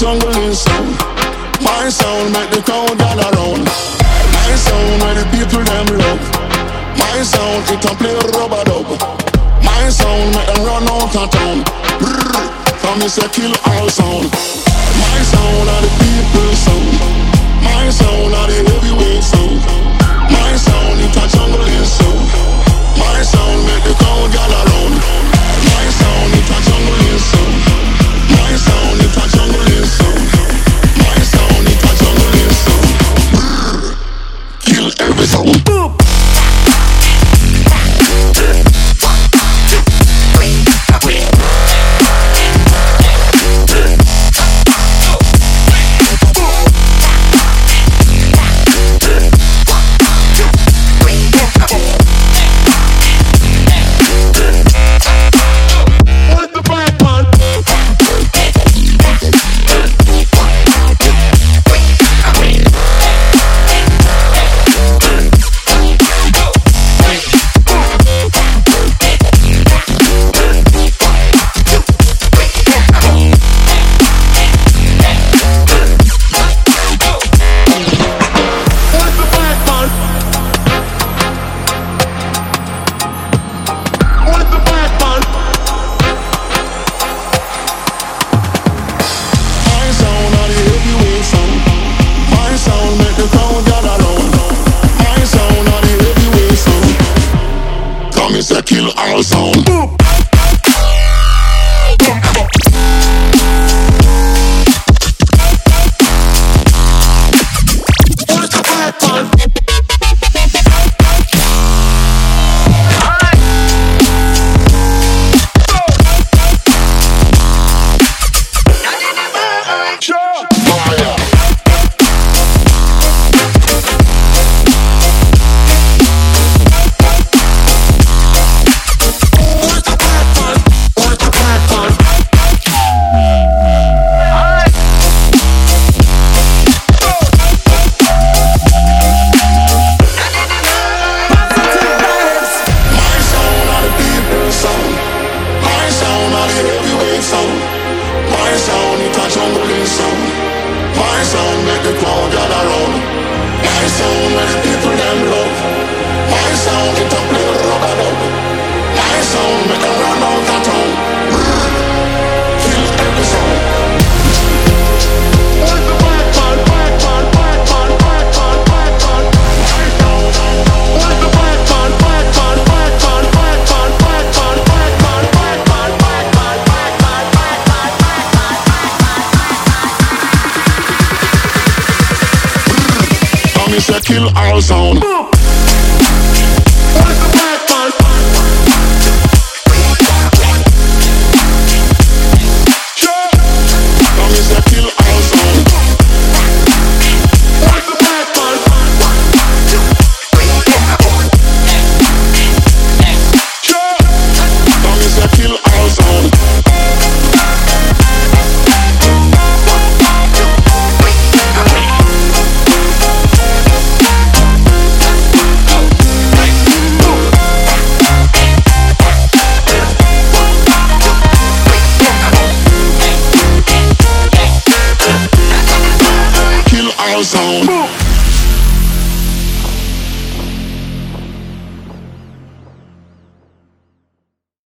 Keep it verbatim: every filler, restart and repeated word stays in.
jungle sound. My sound make the crowd gather round. My sound where the people them love. My sound it a play rubber dub. My sound make them run out of town. Brrr, from me say kill all sound. My sound are the people sound. My sound are the heavyweight sound. My sound it a jungle sound. My sound make the crowd gather round. My sound it a jungle sound. My sound it a jungle sound. My sound it a jungle sound. Brrr, kill every sound. Boom. Kill all sound. Boom. Kill all sound.